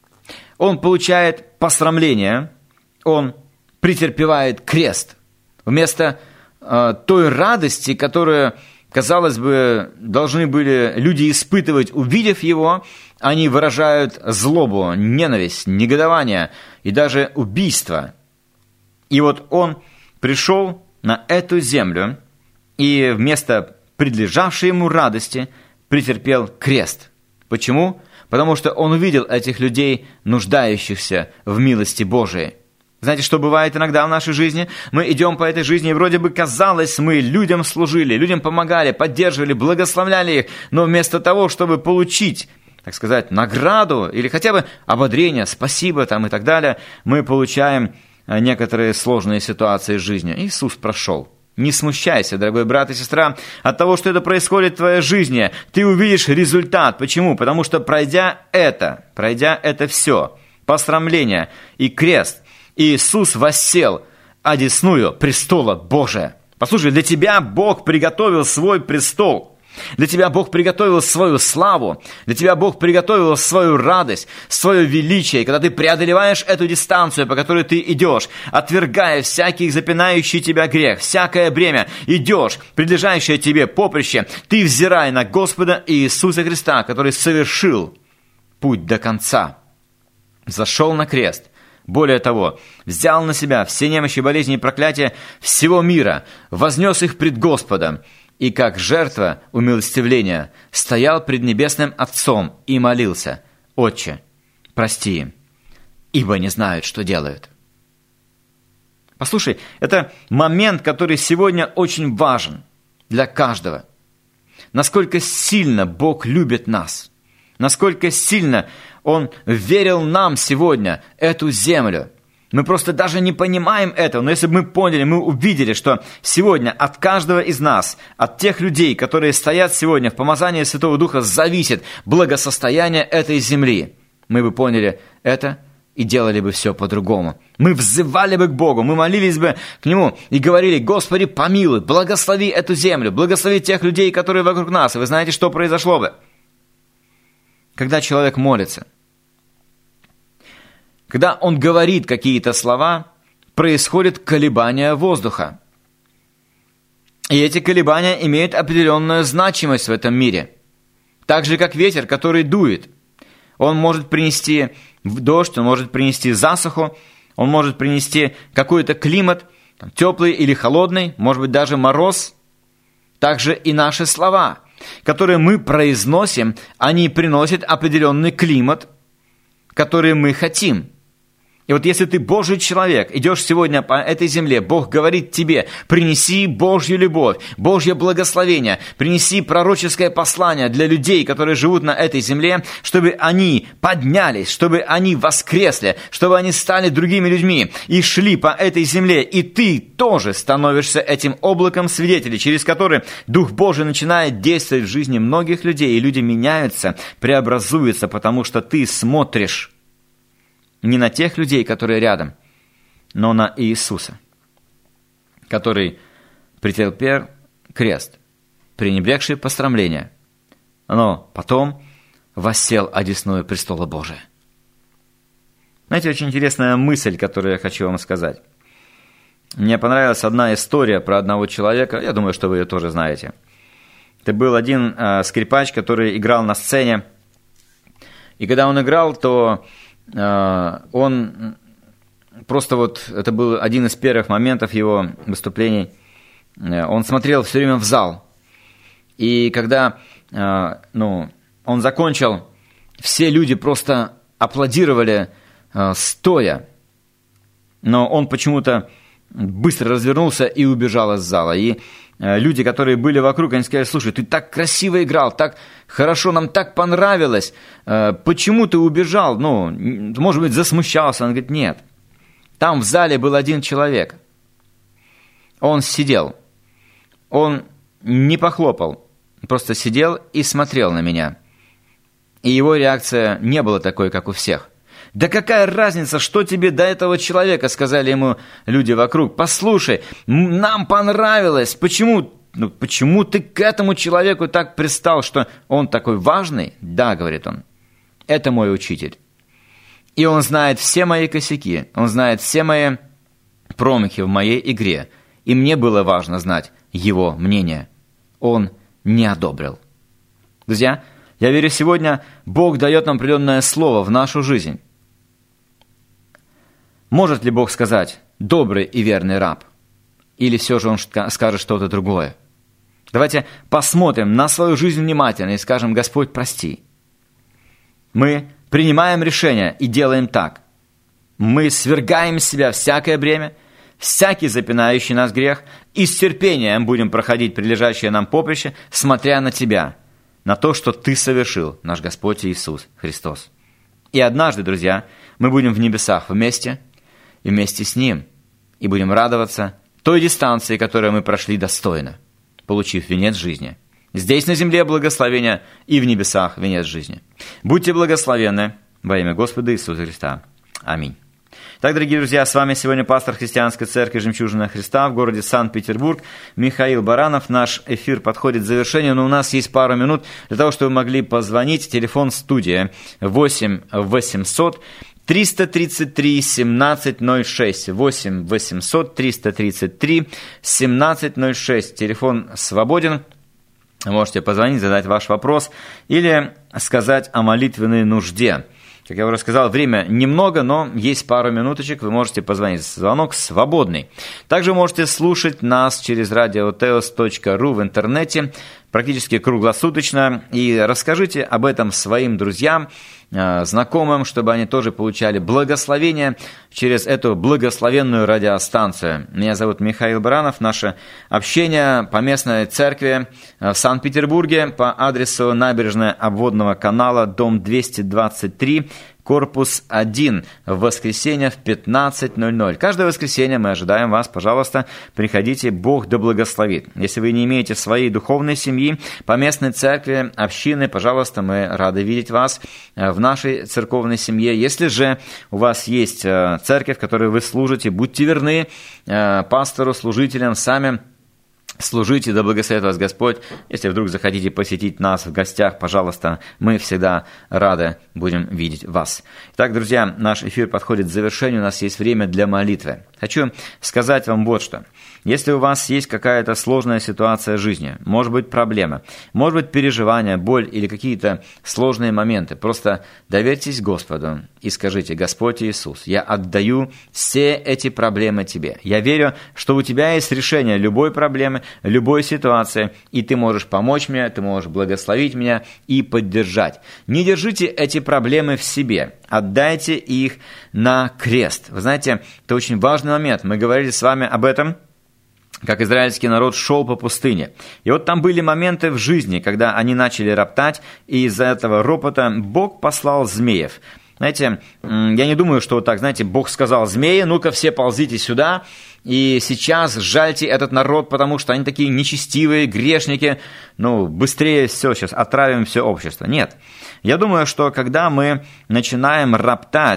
Он получает посрамление, он претерпевает крест. Вместо э, той радости, которую, казалось бы, должны были люди испытывать, увидев его, они выражают злобу, ненависть, негодование и даже убийство. И вот он пришел на эту землю и вместо предлежавшей ему радости претерпел крест. Почему? Потому что он увидел этих людей, нуждающихся в милости Божией. Знаете, что бывает иногда в нашей жизни? Мы идем по этой жизни, и вроде бы казалось, мы людям служили, людям помогали, поддерживали, благословляли их, но вместо того, чтобы получить, так сказать, награду или хотя бы ободрение, спасибо там и так далее, мы получаем некоторые сложные ситуации в жизни. Иисус прошел. Не смущайся, дорогой брат и сестра, от того, что это происходит в твоей жизни. Ты увидишь результат. Почему? Потому что пройдя это, пройдя это все, посрамление и крест, Иисус воссел одесную престола Божия. Послушай, для тебя Бог приготовил свой престол. Для тебя Бог приготовил свою славу. Для тебя Бог приготовил свою радость, свое величие. И когда ты преодолеваешь эту дистанцию, по которой ты идешь, отвергая всякий запинающий тебя грех, всякое бремя, идешь, предлежащее тебе поприще, ты взирай на Господа Иисуса Христа, который совершил путь до конца, зашел на крест. Более того, взял на себя все немощи, болезни и проклятия всего мира, вознес их пред Господом, и как жертва умилостивления стоял пред Небесным Отцом и молился: «Отче, прости им, ибо не знают, что делают». Послушай, это момент, который сегодня очень важен для каждого. Насколько сильно Бог любит нас, насколько сильно Он верил нам сегодня эту землю. Мы просто даже не понимаем этого, но если бы мы поняли, мы увидели, что сегодня от каждого из нас, от тех людей, которые стоят сегодня в помазании Святого Духа, зависит благосостояние этой земли, мы бы поняли это и делали бы все по-другому. Мы взывали бы к Богу, мы молились бы к Нему и говорили: «Господи, помилуй, благослови эту землю, благослови тех людей, которые вокруг нас». И вы знаете, что произошло бы? Когда человек молится, когда он говорит какие-то слова, происходит колебание воздуха. И эти колебания имеют определенную значимость в этом мире. Так же, как ветер, который дует. Он может принести дождь, он может принести засуху, он может принести какой-то климат, там, теплый или холодный, может быть, даже мороз. Также и наши слова, которые мы произносим, они приносят определенный климат, который мы хотим. И вот если ты Божий человек, идешь сегодня по этой земле, Бог говорит тебе: принеси Божью любовь, Божье благословение, принеси пророческое послание для людей, которые живут на этой земле, чтобы они поднялись, чтобы они воскресли, чтобы они стали другими людьми и шли по этой земле. И ты тоже становишься этим облаком свидетелей, через который Дух Божий начинает действовать в жизни многих людей, и люди меняются, преобразуются, потому что ты смотришь не на тех людей, которые рядом, но на Иисуса, который претерпел крест, пренебрегший посрамления, но потом воссел одесную престола Божия. Знаете, очень интересная мысль, которую я хочу вам сказать. Мне понравилась одна история про одного человека, я думаю, что вы ее тоже знаете. Это был один э, скрипач, который играл на сцене, и когда он играл, то э, он просто вот, это был один из первых моментов его выступлений, э, он смотрел все время в зал, и когда э, ну, он закончил, все люди просто аплодировали э, стоя, но он почему-то быстро развернулся и убежал из зала. И э, люди, которые были вокруг, они сказали: слушай, ты так красиво играл, так хорошо, нам так понравилось, э, почему ты убежал? Ну, может быть, засмущался? Он говорит: нет, там в зале был один человек, он сидел, он не похлопал, просто сидел и смотрел на меня, и его реакция не была такой, как у всех. «Да какая разница, что тебе до этого человека?» — сказали ему люди вокруг. «Послушай, нам понравилось. Почему, ну, почему ты к этому человеку так пристал, что он такой важный?» «Да», — говорит он, — «это мой учитель. И он знает все мои косяки, он знает все мои промахи в моей игре. И мне было важно знать его мнение. Он не одобрил». Друзья, я верю, сегодня Бог дает нам определенное слово в нашу жизнь. Может ли Бог сказать: добрый и верный раб? Или все же Он скажет что-то другое? Давайте посмотрим на свою жизнь внимательно и скажем: Господь, прости. Мы принимаем решение и делаем так. Мы свергаем с себя всякое бремя, всякий запинающий нас грех, и с терпением будем проходить прилежащее нам поприще, смотря на Тебя, на то, что Ты совершил, наш Господь Иисус Христос. И однажды, друзья, мы будем в небесах вместе, и вместе с Ним, и будем радоваться той дистанции, которую мы прошли достойно, получив венец жизни. Здесь на земле благословение, и в небесах венец жизни. Будьте благословенны во имя Господа Иисуса Христа. Аминь. Так, дорогие друзья, с вами сегодня пастор Христианской Церкви «Жемчужина Христа» в городе Санкт-Петербург Михаил Баранов. Наш эфир подходит к завершению, но у нас есть пару минут для того, чтобы вы могли позвонить. Телефон студии восемь восемьсот триста тридцать три семнадцать ноль шесть. восемь восемьсот триста тридцать три семнадцать ноль шесть. Телефон свободен. Вы можете позвонить, задать ваш вопрос или сказать о молитвенной нужде. Как я уже сказал, время немного, но есть пару минуточек, вы можете позвонить. Звонок свободный. Также вы можете слушать нас через радио теос точка ру в интернете практически круглосуточно. И расскажите об этом своим друзьям, знакомым, чтобы они тоже получали благословение через эту благословенную радиостанцию. Меня зовут Михаил Баранов. Наше общение по местной церкви в Санкт-Петербурге по адресу набережная Обводного канала, дом двести двадцать три, корпус один, в воскресенье в пятнадцать ноль ноль. Каждое воскресенье мы ожидаем вас, пожалуйста, приходите, Бог да благословит. Если вы не имеете своей духовной семьи, по местной церкви, общины, пожалуйста, мы рады видеть вас в нашей церковной семье. Если же у вас есть церковь, в которой вы служите, будьте верны пастору, служителям, сами служите, да благословит вас Господь. Если вдруг захотите посетить нас в гостях, пожалуйста, мы всегда рады будем видеть вас. Итак, друзья, наш эфир подходит к завершению, у нас есть время для молитвы. Хочу сказать вам вот что. Если у вас есть какая-то сложная ситуация в жизни, может быть проблема, может быть переживания, боль или какие-то сложные моменты, просто доверьтесь Господу и скажите: Господь Иисус, я отдаю все эти проблемы Тебе. Я верю, что у Тебя есть решение любой проблемы, любой ситуации, и Ты можешь помочь мне, Ты можешь благословить меня и поддержать. Не держите эти проблемы в себе, отдайте их на крест. Вы знаете, это очень важный момент. Мы говорили с вами об этом, как израильский народ шел по пустыне. И вот там были моменты в жизни, когда они начали роптать, и из-за этого ропота Бог послал змеев. Знаете, я не думаю, что вот так, знаете, Бог сказал: змеи, ну-ка все ползите сюда, и сейчас жальте этот народ, потому что они такие нечестивые, грешники, ну, быстрее все, сейчас отравим все общество. Нет. Я думаю, что когда мы начинаем роптать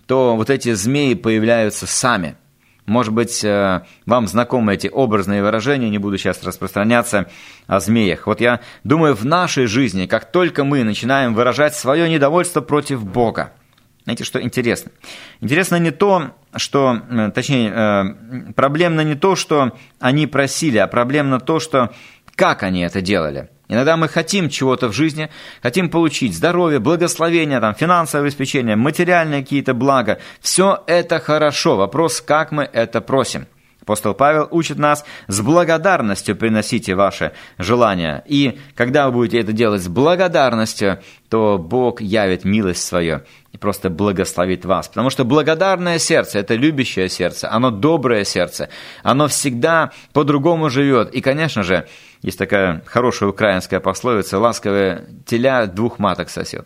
то вот эти змеи появляются сами. Может быть, вам знакомы эти образные выражения, не буду сейчас распространяться о змеях. Вот я думаю, в нашей жизни, как только мы начинаем выражать свое недовольство против Бога, знаете, что интересно? Интересно не то, что, точнее, проблемно не то, что они просили, а проблемно то, что как они это делали. Иногда мы хотим чего-то в жизни, хотим получить здоровье, благословение, там, финансовое обеспечение, материальные какие-то блага. Все это хорошо. Вопрос, как мы это просим. Апостол Павел учит нас: с благодарностью приносите ваши желания. И когда вы будете это делать с благодарностью, то Бог явит милость свою и просто благословит вас. Потому что благодарное сердце – это любящее сердце, оно доброе сердце, оно всегда по-другому живет. И, конечно же, есть такая хорошая украинская пословица: ласковые теля двух маток сосет.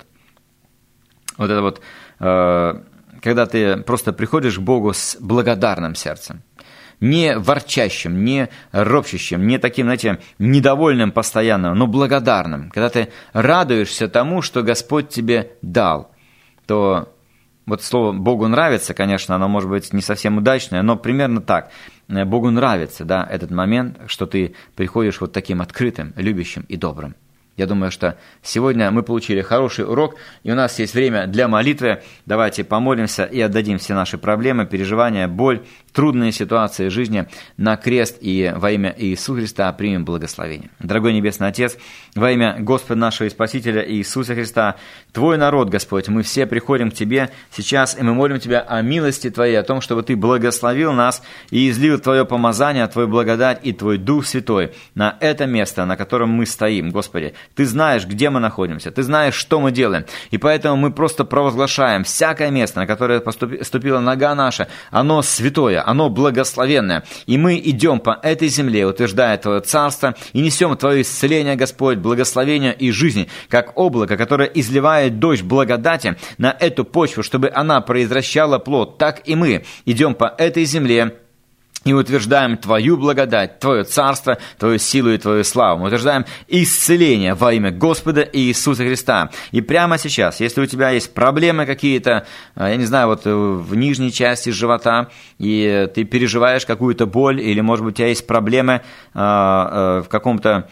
Вот это вот, э, когда ты просто приходишь к Богу с благодарным сердцем, не ворчащим, не ропщущим, не таким, знаете, недовольным постоянно, но благодарным. Когда ты радуешься тому, что Господь тебе дал, то вот слово «Богу нравится», конечно, оно может быть не совсем удачное, но примерно так. Богу нравится, да, этот момент, что ты приходишь вот таким открытым, любящим и добрым. Я думаю, что сегодня мы получили хороший урок, и у нас есть время для молитвы. Давайте помолимся и отдадим все наши проблемы, переживания, боль, трудные ситуации жизни на крест, и во имя Иисуса Христа примем благословение. Дорогой Небесный Отец, во имя Господа нашего и Спасителя Иисуса Христа, Твой народ, Господь, мы все приходим к Тебе сейчас, и мы молим Тебя о милости Твоей, о том, чтобы Ты благословил нас и излил Твое помазание, Твою благодать и Твой Дух Святой на это место, на котором мы стоим, Господи. Ты знаешь, где мы находимся, Ты знаешь, что мы делаем, и поэтому мы просто провозглашаем: всякое место, на которое ступила нога наша, оно святое, оно благословенное, и мы идем по этой земле, утверждая Твое царство, и несем Твое исцеление, Господь, благословение и жизнь, как облако, которое изливает дождь благодати на эту почву, чтобы она произвращала плод. Так и мы идем по этой земле и утверждаем Твою благодать, Твое царство, Твою силу и Твою славу. Мы утверждаем исцеление во имя Господа Иисуса Христа. И прямо сейчас, если у тебя есть проблемы какие-то, я не знаю, вот в нижней части живота, и ты переживаешь какую-то боль, или, может быть, у тебя есть проблемы в каком-то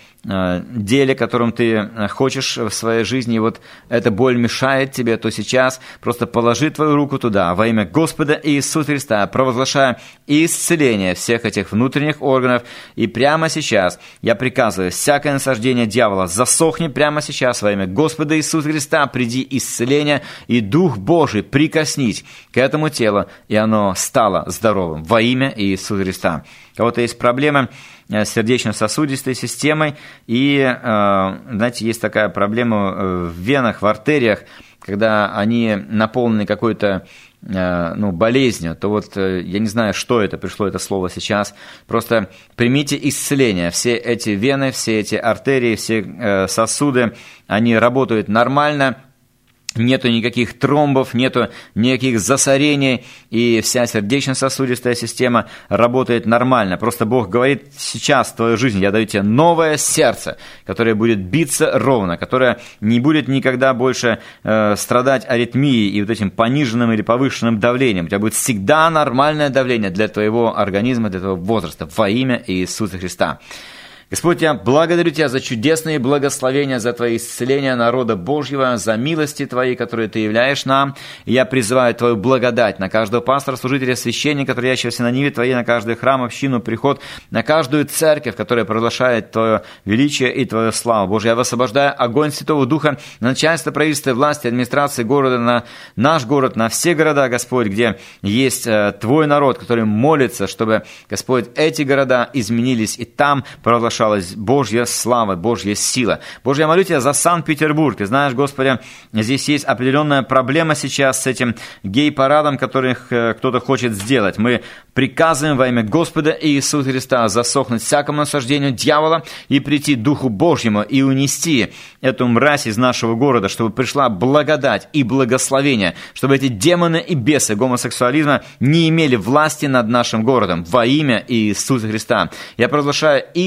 деле, которым ты хочешь в своей жизни, и вот эта боль мешает тебе, то сейчас просто положи твою руку туда, во имя Господа Иисуса Христа, провозглашая исцеление всех этих внутренних органов, и прямо сейчас я приказываю: всякое насаждение дьявола засохни прямо сейчас во имя Господа Иисуса Христа, приди исцеление, и Дух Божий прикоснись к этому телу, и оно стало здоровым во имя Иисуса Христа. У кого-то есть проблемы с сердечно-сосудистой системой, и, знаете, есть такая проблема в венах, в артериях, когда они наполнены какой-то ну, болезнью, то вот я не знаю, что это, пришло это слово сейчас, просто примите исцеление. Все эти вены, все эти артерии, все сосуды, они работают нормально, нету никаких тромбов, нету никаких засорений, и вся сердечно-сосудистая система работает нормально. Просто Бог говорит: сейчас в твою жизнь я даю тебе новое сердце, которое будет биться ровно, которое не будет никогда больше э, страдать аритмией и вот этим пониженным или повышенным давлением. У тебя будет всегда нормальное давление для твоего организма, для твоего возраста, во имя Иисуса Христа. Господь, я благодарю Тебя за чудесные благословения, за Твои исцеления народа Божьего, за милости Твои, которые Ты являешь нам. И я призываю Твою благодать на каждого пастора, служителя, священника, трудящегося на ниве Твоей, на каждый храм, общину, приход, на каждую церковь, которая провозглашает Твое величие и Твою славу. Боже, я высвобождаю огонь Святого Духа на начальство, правительства, власти, администрации города, на наш город, на все города, Господь, где есть Твой народ, который молится, чтобы, Господь, эти города изменились, и там провозглашают Божья слава, Божья сила. Боже, я молю Тебя за Санкт-Петербург. Ты знаешь, Господи, здесь есть определенная проблема сейчас с этим гей-парадом, который кто-то хочет сделать. Мы приказываем во имя Господа Иисуса Христа засохнуть всякому насаждению дьявола и прийти Духу Божьему и унести эту мразь из нашего города, чтобы пришла благодать и благословение, чтобы эти демоны и бесы гомосексуализма не имели власти над нашим городом во имя Иисуса Христа. Я провозглашаю исцеление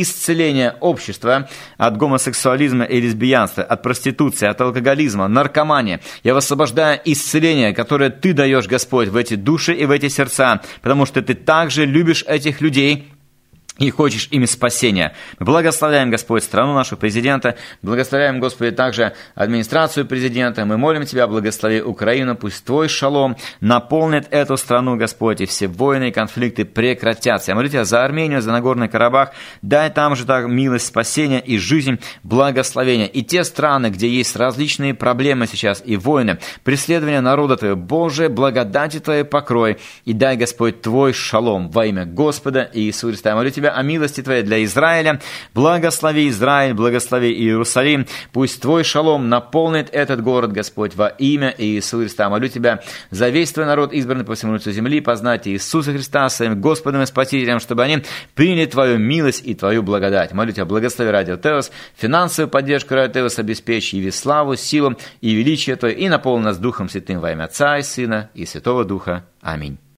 исцеления общества от гомосексуализма и лесбиянства, от проституции, от алкоголизма, наркомании. Я высвобождаю исцеление, которое Ты даешь, Господь, в эти души и в эти сердца, потому что Ты также любишь этих людей и хочешь ими спасения. Мы благословляем, Господь, страну нашу, президента, благословляем, Господи, также администрацию президента. Мы молим Тебя, благослови Украину, пусть Твой шалом наполнит эту страну, Господь, и все войны и конфликты прекратятся. Я молю Тебя за Армению, за Нагорный Карабах, дай там же так милость, спасения и жизнь, благословения. И те страны, где есть различные проблемы сейчас и войны, преследование народа Твоего, Боже, благодати Твоей покрой, и дай, Господь, Твой шалом во имя Господа Иисуса Христа. Я молю Тебя о милости Твоей для Израиля. Благослови Израиль, благослови Иерусалим. Пусть Твой шалом наполнит этот город, Господь, во имя Иисуса Христа. Молю Тебя за весь Твой народ, избранный по всему лицу земли, познать Иисуса Христа своим Господом и Спасителем, чтобы они приняли Твою милость и Твою благодать. Молю Тебя, благослови Радио Теос, финансовую поддержку Радио Теос обеспечь, яви славу, силу и величие Твое, и наполни нас Духом Святым во имя Отца и Сына и Святого Духа. Аминь.